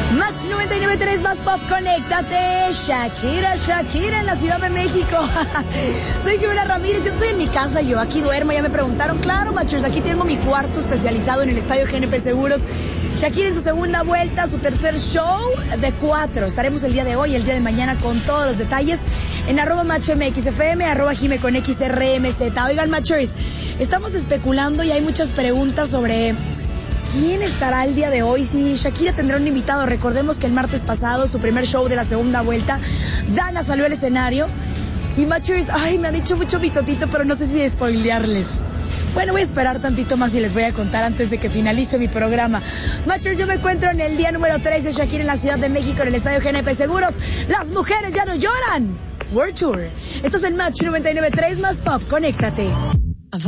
Match 99.3 más pop, conéctate. Shakira en la Ciudad de México. Soy Jimena Ramírez, yo estoy en mi casa, yo aquí duermo, ya me preguntaron. Claro, Matchers, aquí tengo mi cuarto especializado en el estadio GNP Seguros. Shakira en su segunda vuelta, su tercer show de 4. Estaremos el día de hoy, el día de mañana con todos los detalles en @MatchMXFM, @Jime con XRMZ. Oigan, Matchers, estamos especulando y hay muchas preguntas sobre ¿quién estará el día de hoy? Si Shakira tendrá un invitado. Recordemos que el martes pasado, su primer show de la segunda vuelta, Dana salió al escenario. Y Matchers, me han dicho mucho mitotito, pero no sé si spoilearles. Bueno, voy a esperar tantito más y les voy a contar antes de que finalice mi programa. Matchers, yo me encuentro en el día número 3 de Shakira en la Ciudad de México, en el estadio GNP Seguros. Las mujeres ya no lloran. World Tour. Estás en Match 99.3 más pop. Conéctate.